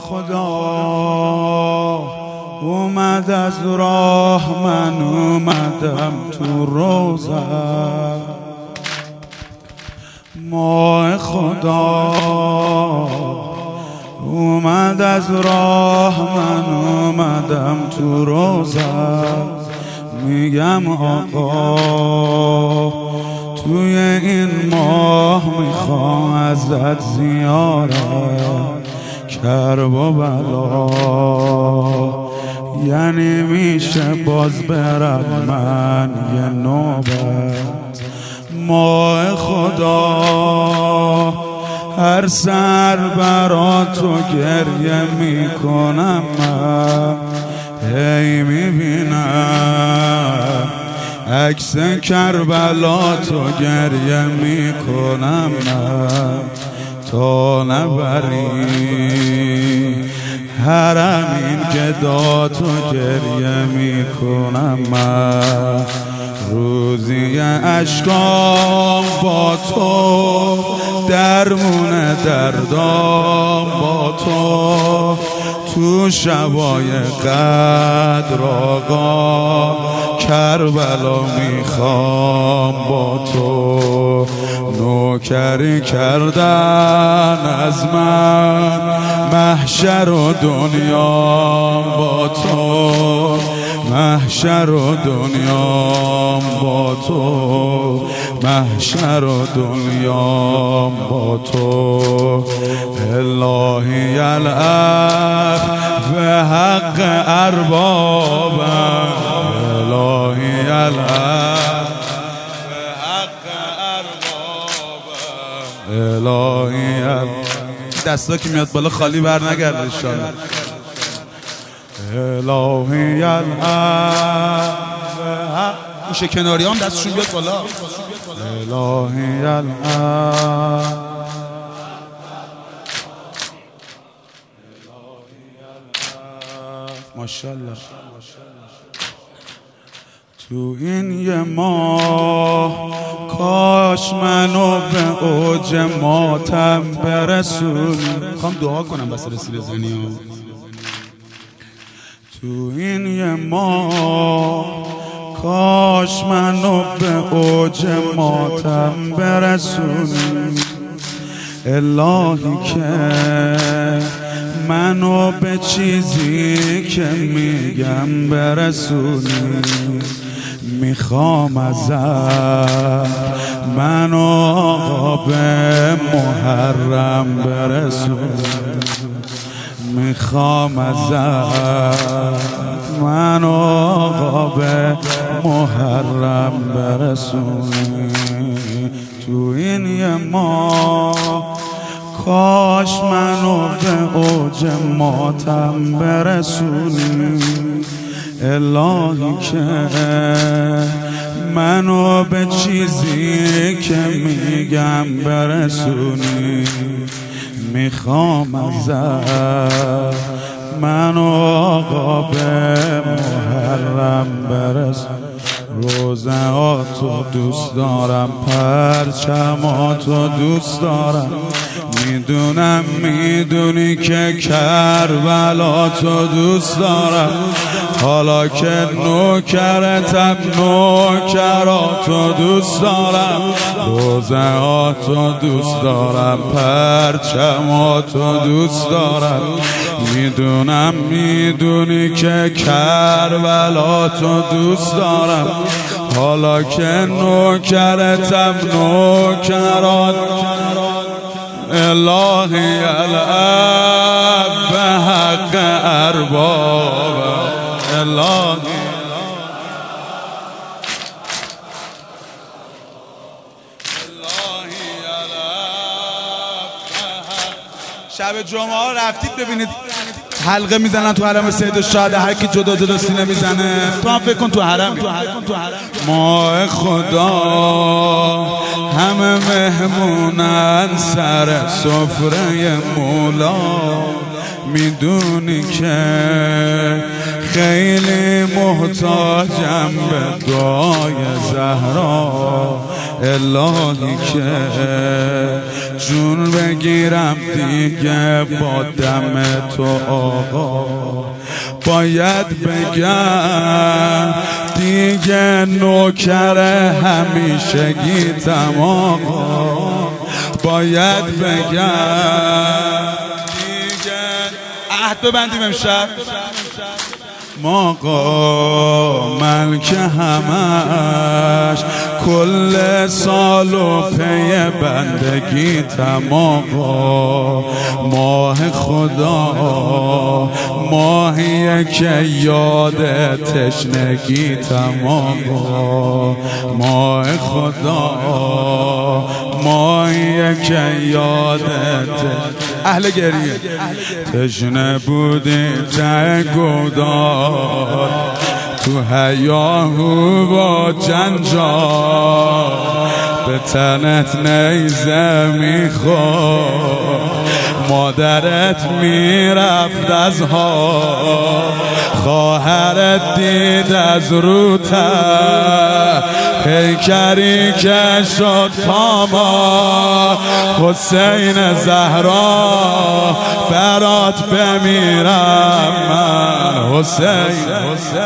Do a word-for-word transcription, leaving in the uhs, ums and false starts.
خدا اومد از راه، من اومدم تو روزه. ماه خدا اومد از راه، من اومدم تو روزه. میگم آقا توی این ماه میخوام ازت زیارت، کرب و بلا یعنی میشه باز برم من یه نوبت. ماه خدا هر سر برا تو گریه میکنم من، هی میبینم عکس کربلا تو گریه میکنم من، تا نبری حرم این گدا تو گریه میکنم من. روزی اشکام با تو، درمون دردام با تو، تو شبای قدر آقا کربلا میخوام با تو. نوکری کردن از من محشر و دنیام با تو، محشر و دنیام با تو، محشر و دنیام با تو. الهی الحق به حق اربابم، الهی الحق به حق اربابم، الهی الحق. دستا که میاد بالا خالی بر نگرده انشالله. الهی الحق به حق. موشه کناری هم دستشون بیاد بالا. الهی الحق ماشاءالله. تو این یه ماه کاش منو به اوج ماتم برسون. میخوام دعا کنم بس رسیل زنی ها. تو این یه ماه کاش منو به اوج ماتم برسونی. الهی که منو به چیزی که میگم برسونی. میخوام ازت منو آقا به محرم برسونی. میخوام ازت منو آقا به محرم برسونی. تو این یه ماه کاش منو به اوج ماتم برسونی. الهی که منو به چیزی که میگم برسونی. میخوام ازت منو آقا به محرم برسونی. روزهاتو دوست دارم، پرچماتو دوست دارم، میدونم میدونی که کربلاتو دوست دارم. حالا که نوکرتم نوکراتو دوست دارم. روزهاتو دوست دارم، پرچماتو دوست دارم، میدونم میدونی که کربلاتو دوست دارم. حالا که نوکرتم نوکرات. الهی الحق به حق اربابم، الهی شب جمعه ها رفتید ببینید حلقه میزنن تو حرم سید الشهدا، هر کی جدا جدا سینه میزنه. تو هم فکر کن تو حرمی. ماه خدا همه مهمونن سر سفره مولا. میدونی که خیلی محتاجم به دعای زهرا الهی که جون بگیرم دیگه با دم تو آقا. باید بگم دیگه نوکر همیشگیتم آقا. باید بگم دیگه عهد ببندیم امشب آقا ملک همش کل سال و پی بندگیتم آقا. ماه خدا ماهیه که یاد تشنگیتم آقا. ماه خدا ماهیه که یاد اهل گریه تشنه بودی ته گودار تو هیاهو با جنجال به تنت نیزه میخور مادرت میرفت از ها خواهرت دید از روته پیکری که شد پاما حسین زهرا برات بمیرم من حسین.